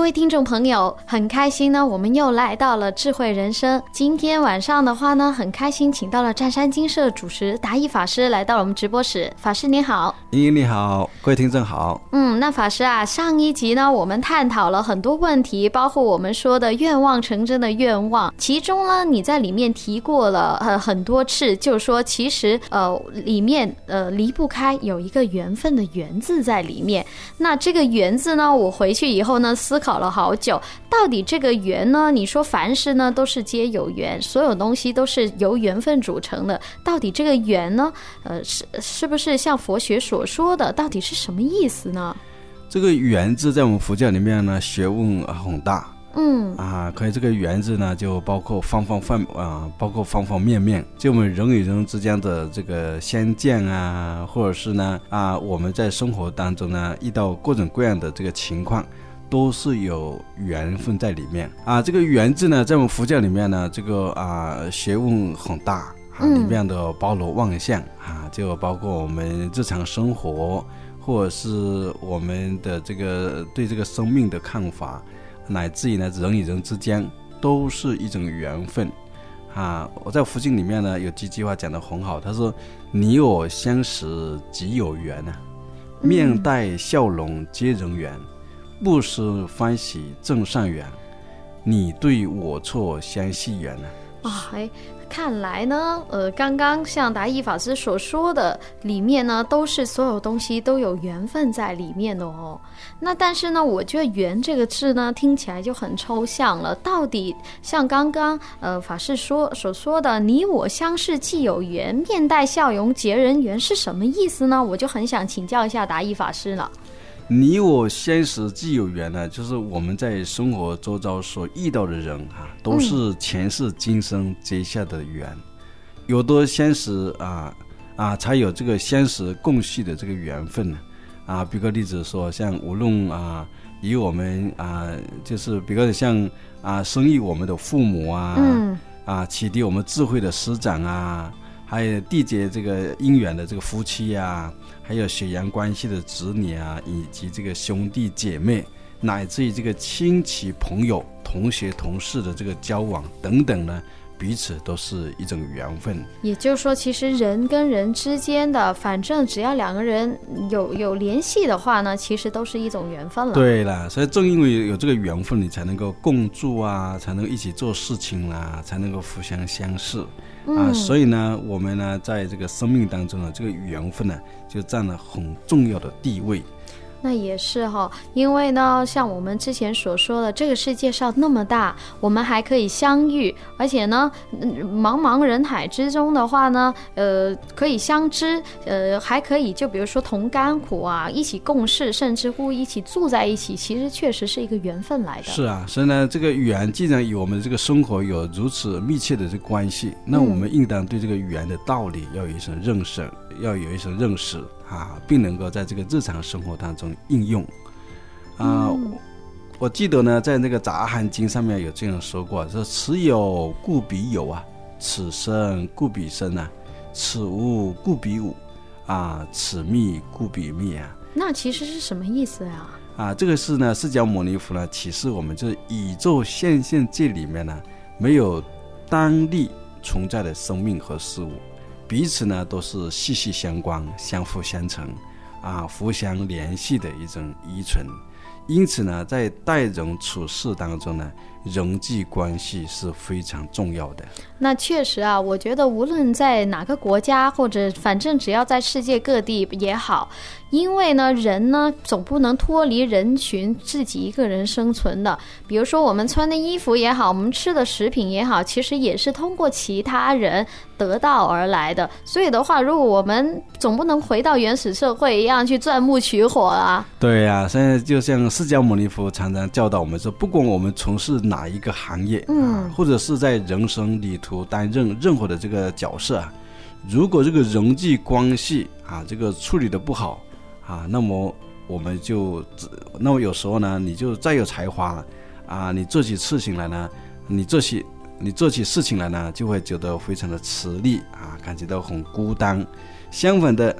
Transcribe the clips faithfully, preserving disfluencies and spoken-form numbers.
位听众朋友，很开心呢，我们又来到了智慧人生。今天晚上的话呢，很开心请到了湛山精舍主持达义法师来到了我们直播室。法师你好。 莹莹你好，各位听众好。 嗯，那法师啊，上一集呢，我们探讨了很多问题，包括我们说的愿望成真的愿望，其中呢，你在里面提过了呃很多次，就是说其实呃里面呃离不开有一个缘分的缘字在里面。那这个缘字呢，我回去以后呢，思考了好久，到底这个缘呢，你说凡事呢都是皆有缘，所有东西都是由缘分组成的，到底这个缘呢，呃是是不是像佛学所说的，到底是什么意思呢？ 这个缘字在我们佛教里面呢，学问很大。 嗯啊，可以这个缘字呢，就包括方方方啊，包括方方面面，就我们人与人之间的这个相见啊，或者是呢啊，我们在生活当中呢遇到各种各样的这个情况，都是有缘分在里面啊。这个缘字呢，在我们佛教里面呢，这个啊学问很大啊，里面的包罗万象啊，就包括我们日常生活，或者是我们的这个对这个生命的看法。乃至于呢，人与人之间都是一种缘分啊！我在佛经里面呢，有几句话讲得很好，他说：“你我相识即有缘啊，面带笑容皆人缘，不失欢喜正善缘，你对我错相系缘啊。” 啊，哎，看来呢，呃，刚刚像达义法师所说的，里面呢都是所有东西都有缘分在里面的哦。那但是呢，我觉得缘这个字呢，听起来就很抽象了。到底像刚刚呃法师说所说的“你我相识即有缘，面带笑容结人缘”是什么意思呢？我就很想请教一下达义法师了。 你我相识即有缘呢，就是我们在生活周遭所遇到的人哈、啊，都是前世今生结下的缘，嗯、有多相识啊啊，才有这个相识共续的这个缘分呢。啊，比个例子说，像无论啊，以我们啊，就是比如像啊，生育我们的父母啊，嗯、啊，启迪我们智慧的师长啊。还有缔结这个姻缘的这个夫妻啊，还有血缘关系的子女啊，以及这个兄弟姐妹，乃至于这个亲戚朋友、同学同事的这个交往等等呢，彼此都是一种缘分。 也就是说，其实人跟人之间的，反正只要两个人有有联系的话呢，其实都是一种缘分了。 对了，所以正因为有这个缘分，你才能够共住啊，才能够一起做事情啦，才能够互相相识。 嗯、 啊，所以呢，我们呢，在这个生命当中呢，这个缘分呢，就占了很重要的地位。 那也是哈、哦，因为呢，像我们之前所说的，这个世界上那么大，我们还可以相遇，而且呢，茫茫人海之中的话呢，呃，可以相知，呃，还可以就比如说同甘苦啊，一起共事，甚至乎一起住在一起，其实确实是一个缘分来的。 是啊，所以呢，这个缘既然与我们的这个生活有如此密切的这个关系，那我们应当对这个缘的道理要有一种认识，嗯、要有一种认识。啊，并能够在这个日常生活当中应用啊、嗯。我记得呢，在那个《杂含经》上面有这样说过，说此有故彼有啊，此生故彼生啊，此无故彼无啊，此密故彼密啊。 那其实是什么意思啊？ 啊，这个是呢，释迦牟尼佛呢启示我们，就是宇宙现象界里面呢，没有单立存在的生命和事物。彼此呢都是息息相关、相辅相成啊，互相联系的一种依存。因此呢，在待人处事当中呢，人际关系是非常重要的。 那确实啊，我觉得无论在哪个国家，或者反正只要在世界各地也好，因为呢，人呢总不能脱离人群，自己一个人生存的。比如说我们穿的衣服也好，我们吃的食品也好，其实也是通过其他人得到而来的。所以的话，如果我们总不能回到原始社会一样去钻木取火啊。对啊，现在就像释迦牟尼佛常常教导我们说，不管我们从事哪一个行业，嗯、啊，或者是在人生旅途担任任何的这个角色啊，如果这个人际关系啊，这个处理的不好啊，那么我们就，那么有时候呢，你就再有才华啊，你做起事情来呢，你做起你做起事情来呢，就会觉得非常的吃力啊，感觉到很孤单。相反的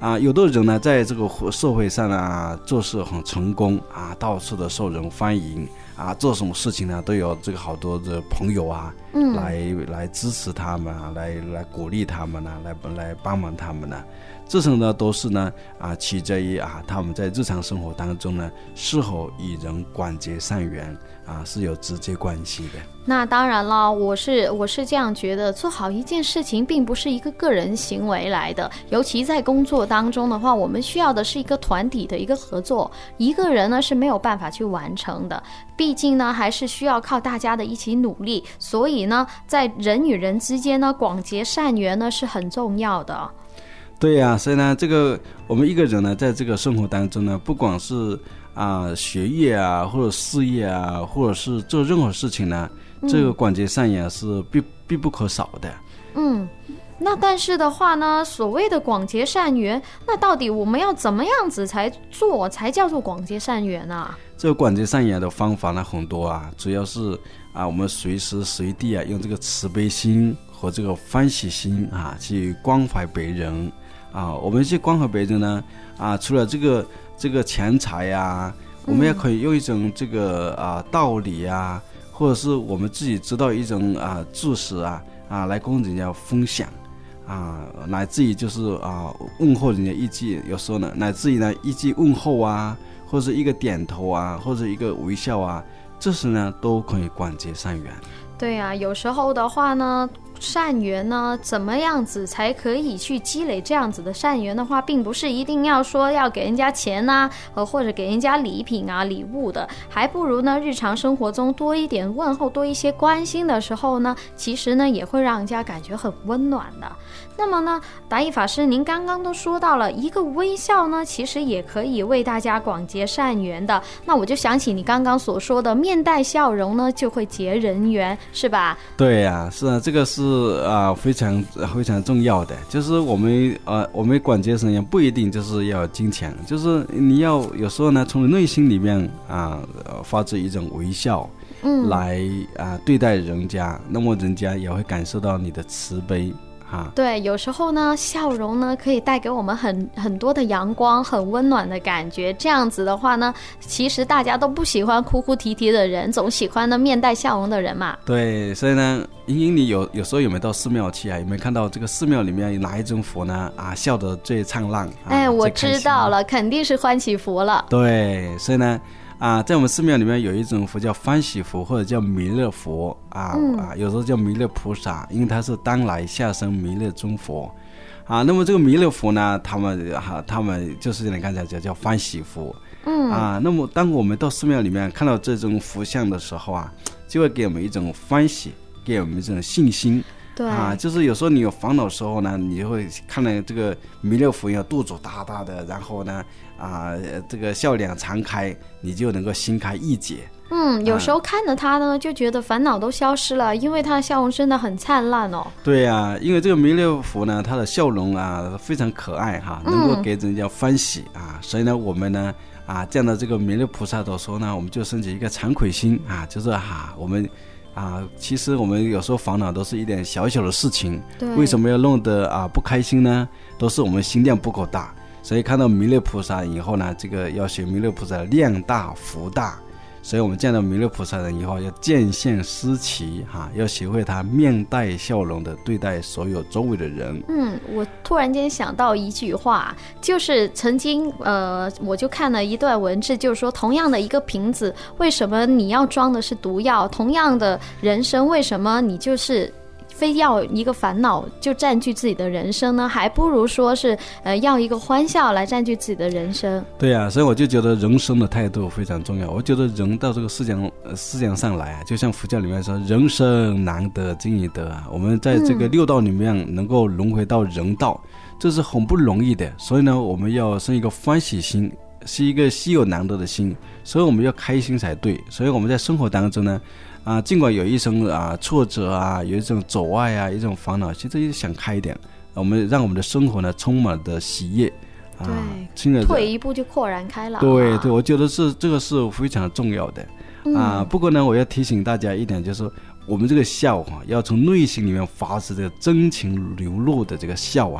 啊，有的人呢，在这个社会上啊，做事很成功啊，到处的受人欢迎啊，做什么事情呢，都有这个好多的朋友啊，嗯，来来支持他们啊，来来鼓励他们啊，来来帮忙他们呢。这些呢，都是呢啊，取决于啊，他们在日常生活当中呢，是否与人广结善缘啊，是有直接关系的。 那当然了，我是我是这样觉得，做好一件事情并不是一个个人行为来的，尤其在工作当中的话，我们需要的是一个团体的一个合作，一个人呢是没有办法去完成的，毕竟呢还是需要靠大家的一起努力，所以呢，在人与人之间呢，广结善缘呢是很重要的。 对呀、啊，所以呢，这个我们一个人呢，在这个生活当中呢，不管是啊、呃、学业啊，或者事业啊，或者是做任何事情呢，嗯、这个广结善缘是必必不可少的。 嗯，那但是的话呢，所谓的广结善缘，那到底我们要怎么样子才做才叫做广结善缘啊？ 这个广结善缘的方法呢很多啊，主要是啊，我们随时随地啊，用这个慈悲心和这个欢喜心啊，去关怀别人。啊，我们去关怀别人呢，啊，除了这个这个钱财呀、啊，我们也可以用一种这个啊道理啊，或者是我们自己知道一种啊知识啊啊来跟人家分享啊，乃至于就是啊问候人家一句，有时候呢，乃至于呢一句问候啊，或者是一个点头啊，或者一个微笑啊，这时呢都可以广结善缘。 对啊，有时候的话呢，善缘呢，怎么样子才可以去积累这样子的善缘的话，并不是一定要说要给人家钱啊，呃，或者给人家礼品啊、礼物的，还不如呢，日常生活中多一点问候，多一些关心的时候呢，其实呢，也会让人家感觉很温暖的。那么呢，达义法师，您刚刚都说到了一个微笑呢，其实也可以为大家广结善缘的。那我就想起你刚刚所说的，面带笑容呢，就会结人缘，是吧？ 对呀、啊，是啊，这个是啊、呃、非常非常重要的。就是我们呃我们广结善缘不一定就是要金钱，就是你要有时候呢，从内心里面啊、呃、发出一种微笑。嗯，来啊、呃、对待人家，那么人家也会感受到你的慈悲。 对，有时候呢，笑容呢可以带给我们很很多的阳光，很温暖的感觉。这样子的话呢，其实大家都不喜欢哭哭啼啼的人，总喜欢呢面带笑容的人嘛。 对，所以呢，莹莹，你有有时候有没有到寺庙去啊？有没有看到这个寺庙里面有哪一尊佛呢？啊，笑得最灿烂。啊、 哎，我知道了，肯定是欢喜佛了。 对，所以呢。啊，在我们寺庙里面有一种佛叫欢喜佛，或者叫弥勒佛啊、嗯、啊，有时候叫弥勒菩萨，因为他是当来下生弥勒尊佛啊。那么这个弥勒佛呢，他们啊，他们就是你刚才讲叫欢喜佛，嗯啊。那么当我们到寺庙里面看到这种佛像的时候啊，就会给我们一种欢喜，给我们一种信心。 对啊，就是有时候你有烦恼的时候呢，你会看到这个弥勒佛要肚子大大的，然后呢，啊，这个笑脸常开，你就能够心开意解。 嗯，有时候看着他呢，就觉得烦恼都消失了，因为他的笑容真的很灿烂哦。 对啊，因为这个弥勒佛呢，他的笑容啊非常可爱哈，能够给人家欢喜、嗯、啊，所以呢，我们呢啊见到这个弥勒菩萨的时候呢，我们就升起一个惭愧心啊，就是啊我们。啊，其实我们有时候烦恼都是一点小小的事情，为什么要弄得啊不开心呢？都是我们心量不够大。所以看到弥勒菩萨以后呢，这个要学弥勒菩萨量大福大。所以我们见到弥勒菩萨人以后，要见现思齐哈、啊，要学会他面带笑容的对待所有周围的人。 嗯，我突然间想到一句话，就是曾经呃，我就看了一段文字，就是说，同样的一个瓶子，为什么你要装的是毒药？同样的人生，为什么你就是非要一个烦恼就占据自己的人生呢？还不如说是呃要一个欢笑来占据自己的人生。 对啊，所以我就觉得人生的态度非常重要。我觉得人到这个世界呃世界上来啊，就像佛教里面说，人生难得今已得啊。我们在这个六道里面能够轮回到人道，嗯、这是很不容易的。所以呢，我们要生一个欢喜心，是一个稀有难得的心，所以我们要开心才对。所以我们在生活当中呢。啊，尽管有一种啊挫折啊，有一种阻碍啊，一种烦恼，其实也想开一点，我们让我们的生活呢充满的喜悦，啊， 对，退一步就豁然开朗。 对对，我觉得是这个是非常重要的、嗯、啊。不过呢，我要提醒大家一点，就是说我们这个笑哈、啊，要从内心里面发自这个真情流露的这个笑哈、啊。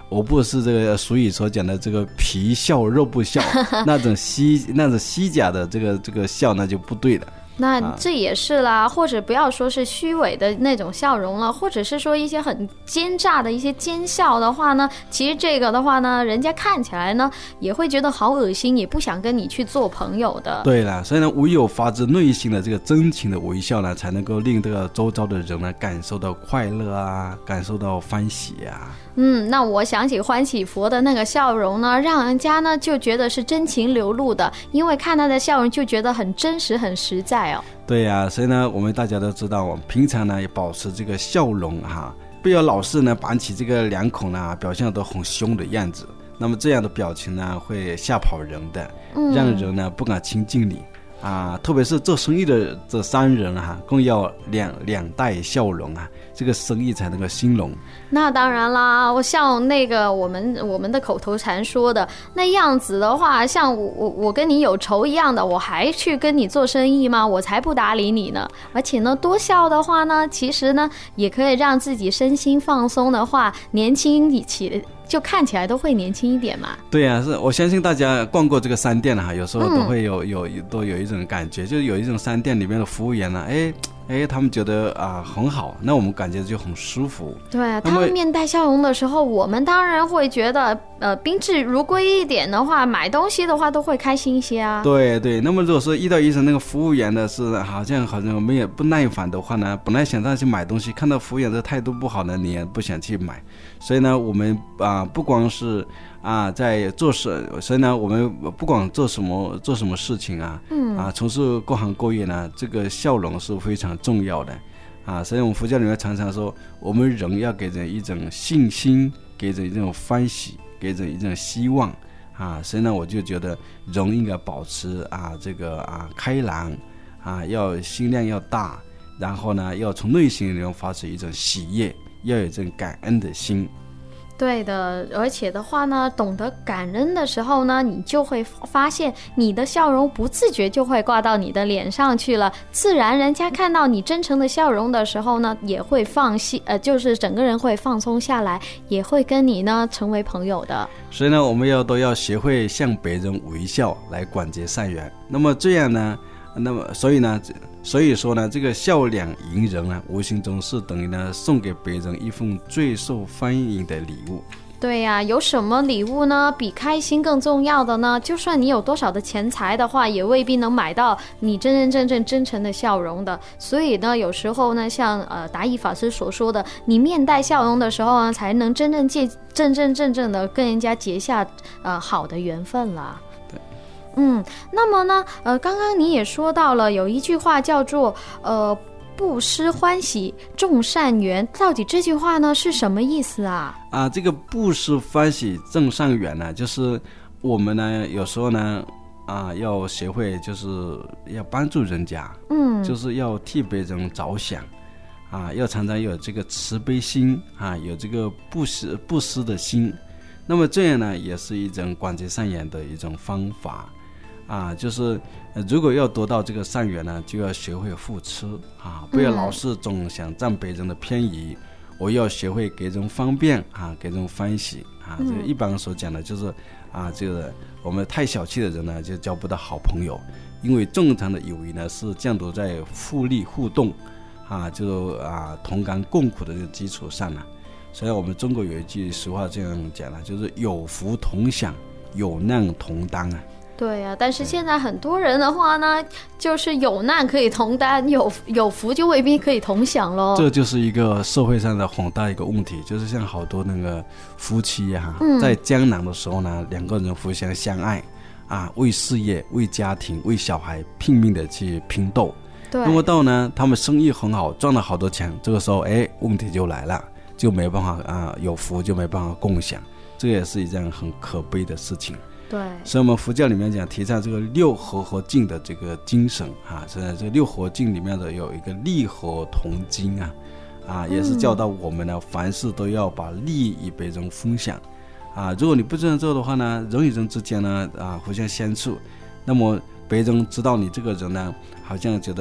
我不是这个俗语所讲的这个皮笑肉不笑那种虚那种虚假的这个这个笑那就不对了。 那这也是啦，或者不要说是虚伪的那种笑容了，或者是说一些很奸诈的一些奸笑的话呢，其实这个的话呢，人家看起来呢也会觉得好恶心，也不想跟你去做朋友的。 对了，所以呢，唯有发自内心的这个真情的微笑呢，才能够令这个周遭的人呢感受到快乐啊，感受到欢喜啊。 嗯，那我想起欢喜佛的那个笑容呢，让人家呢就觉得是真情流露的，因为看他的笑容就觉得很真实很实在哦。 对呀、啊，所以呢我们大家都知道，我们平常呢也保持这个笑容哈，不要老是呢板起这个两口呢，表现得很凶的样子，那么这样的表情呢会吓跑人的，让人呢不敢亲近你啊，特别是做生意的这商人啊，更要两两带笑容啊，这个生意才能够兴隆。 那当然啦，我像那个我们我们的口头禅说的那样子的话，像我我我跟你有仇一样的，我还去跟你做生意吗？我才不搭理你呢。而且呢，多笑的话呢，其实呢也可以让自己身心放松的话，年轻起就看起来都会年轻一点嘛。 对呀、啊，是我相信大家逛过这个商店哈、啊，有时候都会有、嗯、有都有一种感觉，就是有一种商店里面的服务员呢、啊，哎。哎，他们觉得啊、呃、很好，那我们感觉就很舒服。 对啊，他们面带笑容的时候，我们当然会觉得，呃，宾至如归一点的话，买东西的话都会开心一些啊。 对对，那么如果说遇到一种那个服务员的是好像好像没有不耐烦的话呢，本来想让去买东西，看到服务员的态度不好呢，你也不想去买。所以呢，我们啊、呃、不光是。啊，在做事，所以呢，我们不管做什么做什么事情啊，嗯啊，从事各行各业呢，这个笑容是非常重要的，啊，所以我们佛教里面常常说，我们人要给人一种信心，给人一种欢喜，给人一种希望，啊，所以呢，我就觉得人应该保持啊这个啊开朗，啊，要心量要大，然后呢，要从内心里面发出一种喜悦，要有一种感恩的心。 对的，而且的话呢，懂得感恩的时候呢，你就会发现你的笑容不自觉就会挂到你的脸上去了，自然人家看到你真诚的笑容的时候呢，也会放心，呃，就是整个人会放松下来，也会跟你呢成为朋友的。 所以呢，我们要都要学会向别人微笑来广结善缘。那么这样呢，那么所以呢。所以说呢，这个笑脸迎人呢，无形中是等于呢送给别人一份最受欢迎的礼物。 对呀、啊，有什么礼物呢比开心更重要的呢？就算你有多少的钱财的话，也未必能买到你真真正正真诚的笑容的。所以呢，有时候呢，像呃达义法师所说的，你面带笑容的时候呢，才能真正借真真正正的跟人家结下呃好的缘分啦。嗯，那么呢，呃，刚刚你也说到了，有一句话叫做“呃，布施欢喜，种善缘”，到底这句话呢是什么意思啊？ 啊，这个布施欢喜，种善缘呢，就是我们呢有时候呢啊要学会，就是要帮助人家，嗯，就是要替别人着想，啊，要常常有这个慈悲心啊，有这个布施布施的心，那么这样呢，也是一种广结善缘的一种方法。啊，就是、呃、如果要得到这个善缘呢，就要学会付出啊，不要老是总想占别人的便宜、嗯、我要学会给人方便啊，给人欢喜啊、嗯、这个一般所讲的就是啊，这个我们太小气的人呢就交不到好朋友，因为正常的友谊呢是建筑在互利互动啊，就啊同甘共苦的这个基础上呢，所以我们中国有一句俗话这样讲呢，就是有福同享，有难同当啊。 对啊，但是现在很多人的话呢，就是有难可以同担，有有福就未必可以同享咯。 这就是一个社会上的很大一个问题，就是像好多那个夫妻啊、嗯、在艰难的时候呢，两个人互相相爱啊，为事业、为家庭、为小孩拼命的去拼斗。对。那么到呢，他们生意很好，赚了好多钱，这个时候哎，问题就来了，就没办法啊，有福就没办法共享，这也是一件很可悲的事情。 对， 所以我们佛教里面讲提倡这个六合合敬的这个精神啊，现在这六合敬里面的有一个利合同精啊，啊也是教导我们呢、嗯，凡事都要把利益与别人分享啊。如果你不这样做的话呢，人与人之间呢啊互相相处，那么别人知道你这个人呢，好像觉得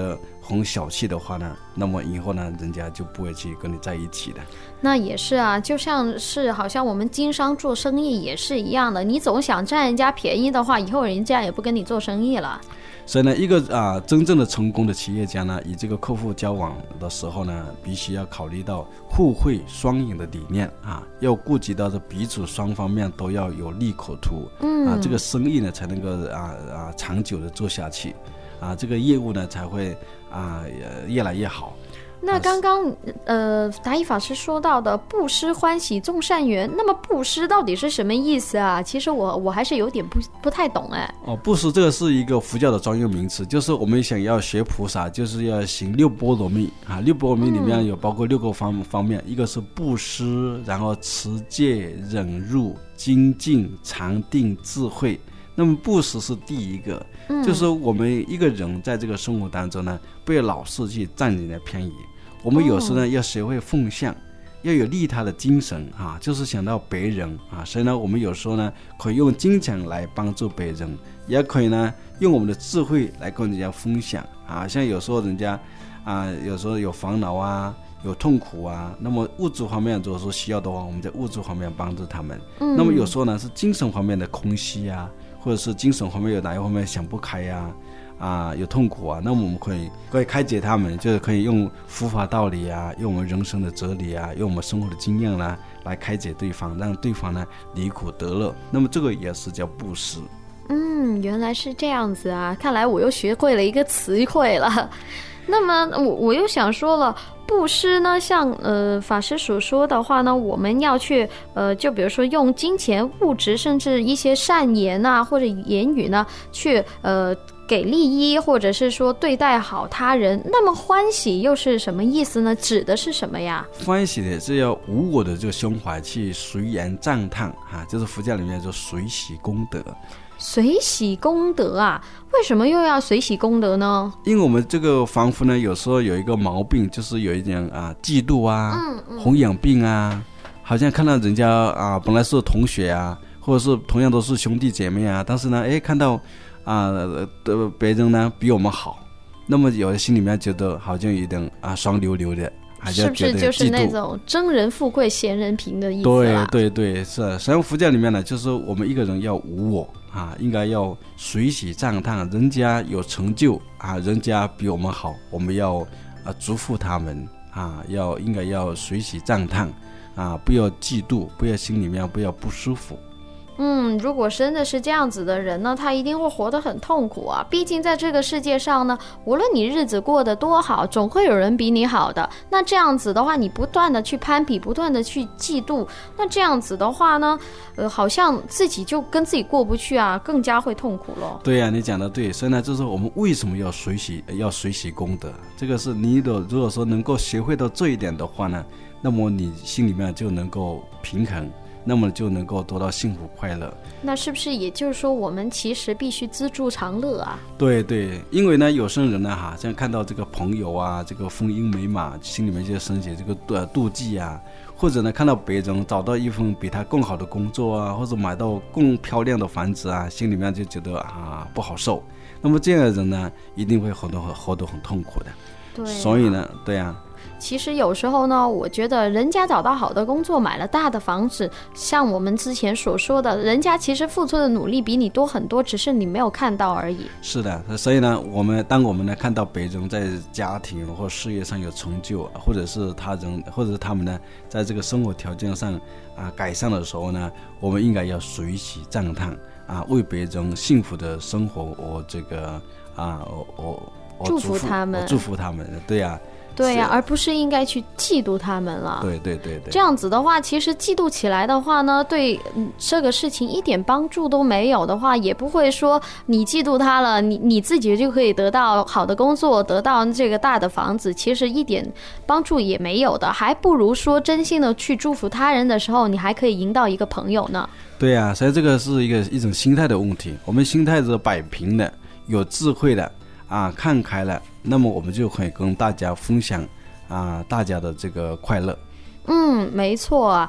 很小气的话呢，那么以后呢，人家就不会去跟你在一起的。 那也是啊，就像是好像我们经商做生意也是一样的，你总想占人家便宜的话，以后人家也不跟你做生意了。 所以呢，一个啊真正的成功的企业家呢，与这个客户交往的时候呢，必须要考虑到互惠双赢的理念啊，要顾及到这彼此双方面都要有利可图，嗯啊，这个生意呢才能够啊啊长久的做下去，啊，这个业务呢才会啊越来越好。 那刚刚呃达义法师说到的布施欢喜众善缘，那么布施到底是什么意思啊？其实我我还是有点不不太懂哎。 哦，布施这个是一个佛教的专用名词，就是我们想要学菩萨，就是要行六波罗蜜啊。六波罗蜜里面有包括六个方方面，嗯、一个是布施，然后持戒、忍辱、精进、禅定、智慧。那么布施是第一个，嗯、就是我们一个人在这个生活当中呢，不要老是去占人家便宜。我们有时呢、哦、要学会奉献，要有利他的精神啊，就是想到别人啊。所以呢，我们有时候呢可以用金钱来帮助别人，也可以呢用我们的智慧来跟人家分享啊。像有时候人家啊，有时候有烦恼啊，有痛苦啊，那么物质方面如果说需要的话，我们在物质方面帮助他们。嗯、那么有时候呢是精神方面的空虚啊，或者是精神方面有哪一方面想不开呀、啊。啊，有痛苦啊，那么我们可以可以开解他们，就是可以用佛法道理啊，用我们人生的哲理啊，用我们生活的经验啦、啊，来开解对方，让对方呢离苦得乐。那么这个也是叫布施。 嗯，原来是这样子啊，看来我又学会了一个词汇了。那么我我又想说了，布施呢，像呃法师所说的话呢，我们要去呃，就比如说用金钱、物质，甚至一些善言啊或者言语呢，去呃给利益，或者是说对待好他人。那么欢喜又是什么意思呢？指的是什么呀？ 欢喜的是要无我的这个胸怀去随缘赞叹啊，就是佛教里面就随喜功德。 随喜功德啊，为什么又要随喜功德呢？ 因为我们这个凡夫呢，有时候有一个毛病，就是有一点啊嫉妒啊、嗯嗯、红眼病啊，好像看到人家啊本来是同学啊，或者是同样都是兄弟姐妹啊，但是呢，哎看到啊的别人呢比我们好，那么有的心里面觉得好像有点啊酸溜溜的。 是不是就是那种争人富贵嫌人贫的意思啦？对对对，是。实际上佛教里面呢，就是我们一个人要无我啊，应该要随喜赞叹，人家有成就啊，人家比我们好，我们要啊祝福他们啊，要应该要随喜赞叹啊，不要嫉妒，不要心里面不要不舒服。 嗯，如果真的是这样子的人呢，他一定会活得很痛苦啊。毕竟在这个世界上呢，无论你日子过得多好，总会有人比你好的。那这样子的话，你不断的去攀比，不断的去嫉妒，那这样子的话呢，呃，好像自己就跟自己过不去啊，更加会痛苦咯。 对呀、啊，你讲的对。所以呢，就是我们为什么要随喜，要随喜功德？这个是你的，如果说能够学会到这一点的话呢，那么你心里面就能够平衡。那么就能够得到幸福快乐。 那是不是也就是说我们其实必须知足常乐啊？ 对对，因为呢有些人呢哈，像看到这个朋友啊，这个婚姻美满，心里面就升起这个呃妒忌啊，或者呢看到别人找到一份比他更好的工作啊，或者买到更漂亮的房子啊，心里面就觉得啊不好受。那么这样的人呢，一定会活得活得很痛苦的。 对、啊， 所以呢，对啊。 其实有时候呢，我觉得人家找到好的工作，买了大的房子，像我们之前所说的，人家其实付出的努力比你多很多，只是你没有看到而已。 是的，所以呢，我们当我们呢看到别人在家庭或事业上有成就，或者是他人，或者是他们呢在这个生活条件上啊改善的时候呢，我们应该要随喜赞叹啊，为别人幸福的生活，我这个啊，我我我祝福他们， 我祝福他们，对呀、啊。 对呀、啊，而不是应该去嫉妒他们了。 对对对对， 这样子的话，其实嫉妒起来的话呢，对这个事情一点帮助都没有的话，也不会说你嫉妒他了，你你自己就可以得到好的工作，得到这个大的房子，其实一点帮助也没有的，还不如说真心的去祝福他人的时候，你还可以赢到一个朋友呢。 对呀、啊，所以这个是一个一种心态的问题，我们心态是摆平的，有智慧的啊，看开了。那么我们就可以跟大家分享啊，大家的这个快乐。 嗯，没错啊。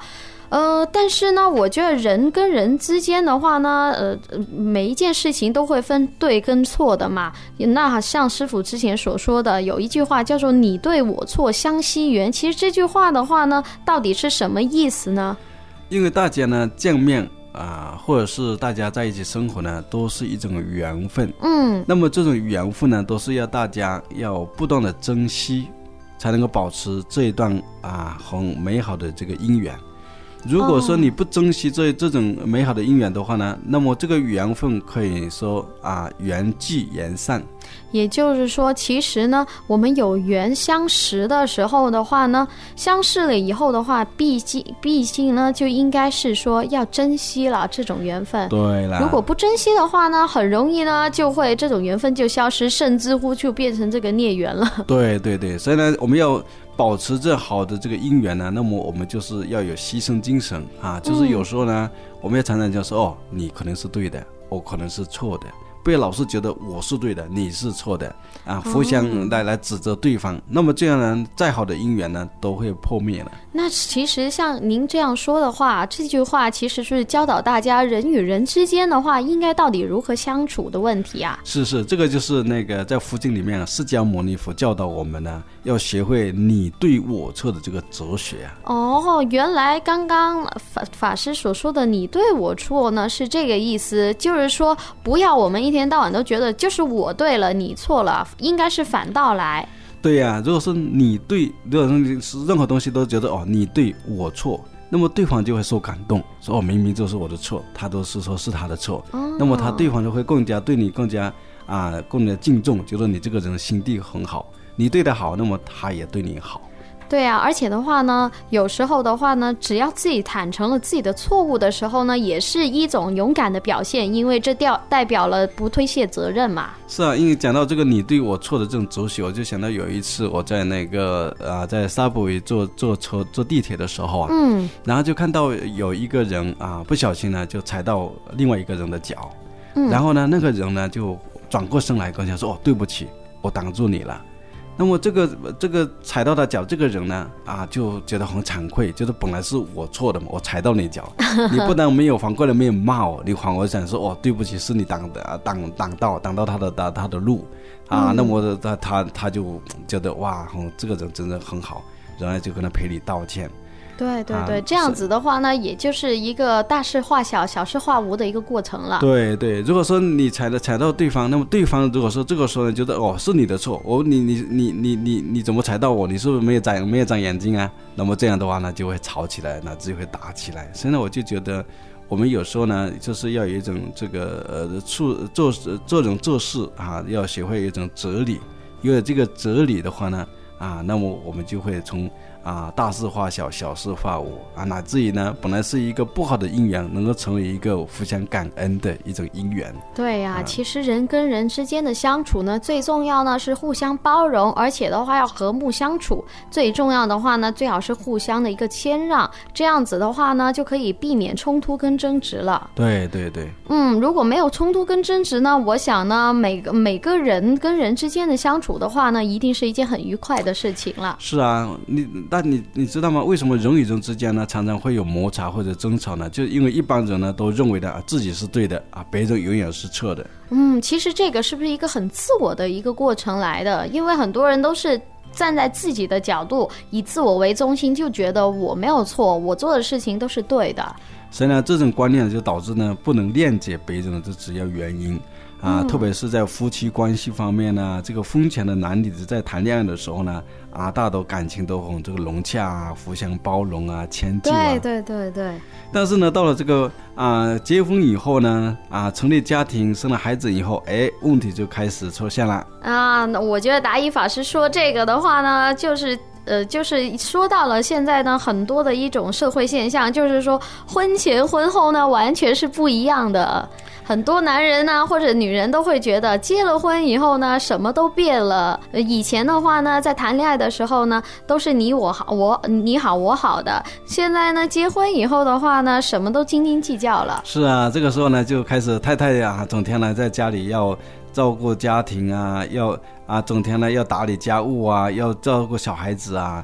呃，但是呢，我觉得人跟人之间的话呢，呃，每一件事情都会分对跟错的嘛。那像师父之前所说的，有一句话叫做"你对我错，相惜缘"。其实这句话的话呢，到底是什么意思呢？ 因为大家呢见面啊，或者是大家在一起生活呢，都是一种缘分。嗯，那么这种缘分呢，都是要大家要不断的珍惜，才能够保持这一段啊很美好的这个姻缘。如果说你不珍惜这这种美好的姻缘的话呢，那么这个缘分可以说啊缘聚缘散。 也就是说，其实呢，我们有缘相识的时候的话呢，相识了以后的话，毕竟毕竟呢，就应该是说要珍惜了这种缘分。 对啦， 如果不珍惜的话呢，很容易呢就会这种缘分就消失，甚至乎就变成这个孽缘了。 对对对，所以呢，我们要保持这好的这个姻缘呢，那么我们就是要有牺牲精神啊，就是有时候呢，嗯、我们要常常就说哦，你可能是对的，我可能是错的。不要老是觉得我是对的，你是错的啊，互相来来指责对方，那么这样呢，再好的姻缘呢，都会破灭了。 那其实像您这样说的话，这句话其实是教导大家人与人之间的话，应该到底如何相处的问题啊。是是，这个就是那个在佛经里面，释迦牟尼佛教导我们呢，要学会你对我错的这个哲学啊。 哦，原来刚刚法法师所说的你对我错呢，是这个意思，就是说不要我们一天一天到晚都觉得就是我对了你错了，应该是反倒来。 对呀、啊，如果是你对，如果是任何东西都觉得哦你对我错，那么对方就会受感动，说哦明明就是我的错，他都是说是他的错，哦、那么他对方就会更加对你更加啊更加敬重，觉得你这个人心地很好，你对他好，那么他也对你好。 对啊，而且的话呢，有时候的话呢，只要自己坦诚了自己的错误的时候呢，也是一种勇敢的表现，因为这代表了不推卸责任嘛。 是啊，因为讲到这个你对我错的这种哲学，我就想到有一次我在那个啊，在沙布维坐坐车坐地铁的时候啊，嗯，然后就看到有一个人啊，不小心呢就踩到另外一个人的脚，嗯，然后呢那个人呢就转过身来跟我说哦对不起，我挡住你了。那么这个这个踩到他脚这个人呢啊就觉得很惭愧，就是本来是我错的嘛，我踩到你脚，你不但没有反过来没有骂我，你反过来想说哦对不起，是你挡的挡挡到挡到他的他他的路啊，嗯、那么他他他就觉得哇，这个人真的很好，然后就跟他赔礼道歉。 对对对、啊，这样子的话呢，也就是一个大事化小，小事化无的一个过程了。 对对，如果说你踩了踩到对方，那么对方如果说这个时候呢，觉得哦是你的错，哦你你你你你你怎么踩到我？你是不是没有长没有长眼睛啊？那么这样的话呢，就会吵起来，那就会打起来。所以呢，我就觉得我们有时候呢，就是要有一种这个呃处做做人做事啊，要学会一种哲理。有了这个哲理的话呢，啊，那么我们就会从。啊，大事化小，小事化无啊，乃至于呢，本来是一个不好的姻缘，能够成为一个互相感恩的一种姻缘。 对呀、啊啊，其实人跟人之间的相处呢，最重要呢是互相包容，而且的话要和睦相处。最重要的话呢，最好是互相的一个谦让，这样子的话呢，就可以避免冲突跟争执了。 对对对， 嗯，如果没有冲突跟争执呢，我想呢，每个每个人跟人之间的相处的话呢，一定是一件很愉快的事情了。 是啊，你。但你你知道吗？为什么人与人之间呢常常会有摩擦或者争吵呢？就因为一般人呢都认为的、啊、自己是对的啊，别人永远是错的。 嗯，其实这个是不是一个很自我的一个过程来的？因为很多人都是站在自己的角度，以自我为中心，就觉得我没有错，我做的事情都是对的。 所以呢，这种观念就导致呢不能谅解别人的这主要原因。啊，特别是在夫妻关系方面呢，这个婚前的男女在谈恋爱的时候呢，啊，大多感情都很这个融洽啊，互相包容啊，迁就啊。 对对对对。 但是呢，到了这个啊结婚以后呢，啊成立家庭生了孩子以后，哎，问题就开始出现了。啊， 我觉得达一法师说这个的话呢，就是呃，就是说到了现在呢，很多的一种社会现象，就是说婚前婚后呢，完全是不一样的。很多男人呢，或者女人都会觉得结了婚以后呢，什么都变了。以前的话呢，在谈恋爱的时候呢，都是你我好，我你好我好的。现在呢，结婚以后的话呢，什么都斤斤计较了。 是啊，这个时候呢，就开始太太啊，整天呢在家里要照顾家庭啊，要啊整天呢要打理家务啊，要照顾小孩子啊。那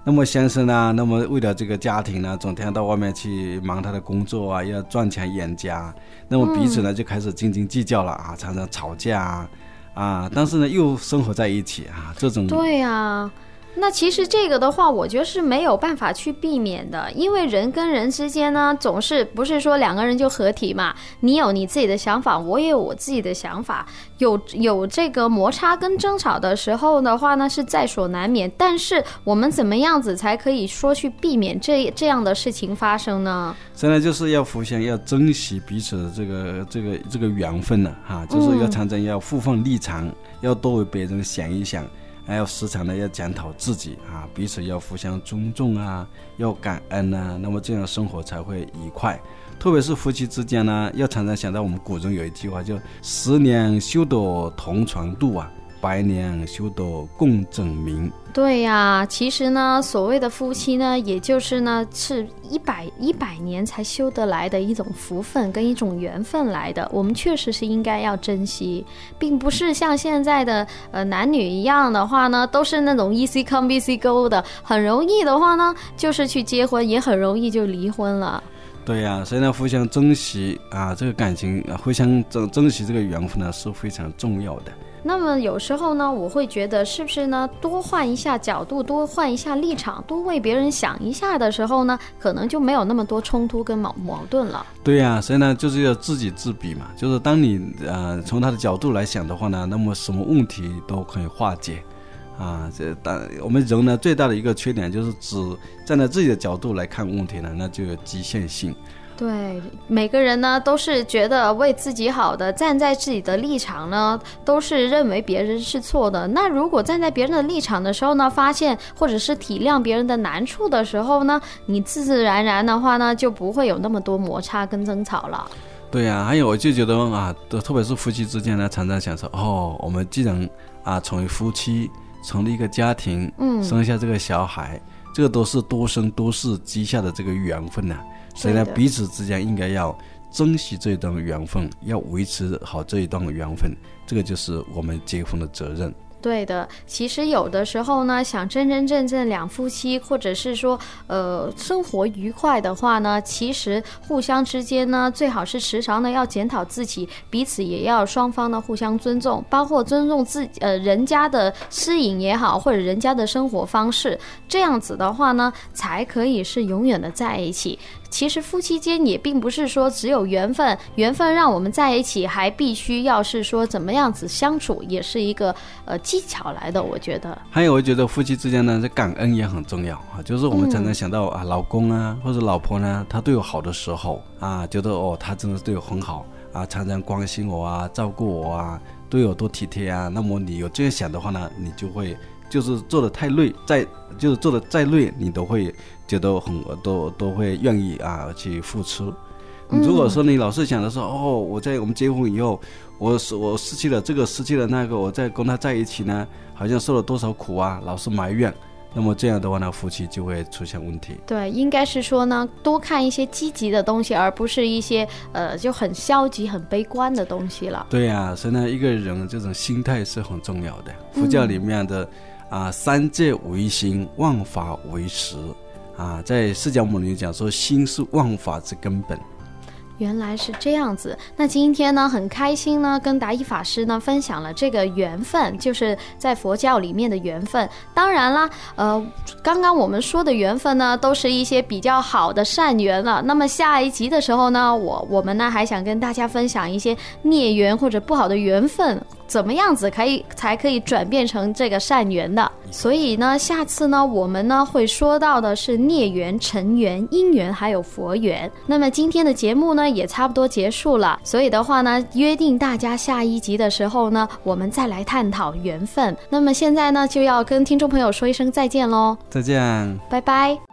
那么先生呢，那么为了这个家庭呢，整天到外面去忙他的工作啊，要赚钱养家，那么彼此呢、嗯、就开始斤斤计较了啊，常常吵架啊，啊但是呢又生活在一起啊，这种对啊。那其实这个的话我觉得是没有办法去避免的，因为人跟人之间呢总是不是说两个人就合体嘛，你有你自己的想法，我也有我自己的想法，有有这个摩擦跟争吵的时候的话呢是在所难免，但是我们怎么样子才可以说去避免这这样的事情发生呢？ 现在就是要互相要珍惜彼此的这个这个这个缘分了哈，就是要常常要互放立场、嗯、要多为别人想一想，还要时常的要检讨自己啊，彼此要互相尊重啊，要感恩啊，那么这样生活才会愉快。特别是夫妻之间呢，要常常想到我们古人有一句话，就十年修得同船渡啊，百年修得共枕眠。 对呀、啊，其实呢，所谓的夫妻呢，也就是呢，是一百一百年才修得来的一种福分跟一种缘分来的。我们确实是应该要珍惜，并不是像现在的呃男女一样的话呢，都是那种 easy come easy go 的，很容易的话呢，就是去结婚，也很容易就离婚了。 对呀、啊，所以呢，互相珍惜啊，这个感情，互相珍珍惜这个缘分呢，是非常重要的。 那么有时候呢，我会觉得是不是呢，多换一下角度，多换一下立场，多为别人想一下的时候呢，可能就没有那么多冲突跟矛矛盾了。 对呀、啊，所以呢，就是要知己知彼嘛，就是当你呃从他的角度来想的话呢，那么什么问题都可以化解。啊，这但我们人呢最大的一个缺点就是只站在自己的角度来看问题呢，那就有局限性。 对，每个人呢都是觉得为自己好的，站在自己的立场呢都是认为别人是错的。那如果站在别人的立场的时候呢，发现或者是体谅别人的难处的时候呢，你自自然然的话呢就不会有那么多摩擦跟争吵了。 对呀、啊，还有我就觉得啊，特别是夫妻之间呢，常常想说哦，我们既然啊成为夫妻，成立一个家庭，嗯，生下这个小孩，这个都是多生多世积下的这个缘分呐、啊。所以呢，彼此之间应该要珍惜这段缘分，要维持好这一段缘分，这个就是我们结婚的责任。 对的，其实有的时候呢，想真真正正两夫妻或者是说呃生活愉快的话呢，其实互相之间呢最好是时常的要检讨自己，彼此也要双方的互相尊重，包括尊重自呃人家的私隐也好，或者人家的生活方式，这样子的话呢才可以是永远的在一起。其实夫妻间也并不是说只有缘分，缘分让我们在一起，还必须要是说怎么样子相处，也是一个呃技巧来的，我觉得。 还有我觉得夫妻之间呢，这感恩也很重要啊，就是我们常常想到、嗯、啊，老公啊或者老婆呢，他对我好的时候啊，觉得哦，他真的对我很好啊，常常关心我啊，照顾我啊，对我多体贴啊。那么你有这样想的话呢，你就会就是做的太累，再就是做的再累，你都会觉得很都都会愿意啊去付出。如果说你老是想的说、嗯、哦，我在我们结婚以后，我我失去了这个失去了那个，我再跟他在一起呢，好像受了多少苦啊，老是埋怨，那么这样的话呢，夫妻就会出现问题。 对，应该是说呢，多看一些积极的东西，而不是一些呃就很消极很悲观的东西了。 对啊，所以呢，一个人这种心态是很重要的。佛教里面的、嗯、啊，三界为心，万法为识啊，在释迦牟尼讲说，心是万法之根本。 原来是这样子。那今天呢很开心呢跟达一法师呢分享了这个缘分，就是在佛教里面的缘分。当然啦呃，刚刚我们说的缘分呢都是一些比较好的善缘了。那么下一集的时候呢，我我们呢还想跟大家分享一些孽缘或者不好的缘分，怎么样子可以才可以转变成这个善缘的。所以呢下次呢我们呢会说到的是孽缘、尘缘、因缘还有佛缘。那么今天的节目呢也差不多结束了，所以的话呢约定大家下一集的时候呢我们再来探讨缘分。那么现在呢就要跟听众朋友说一声再见咯。 再见， 拜拜。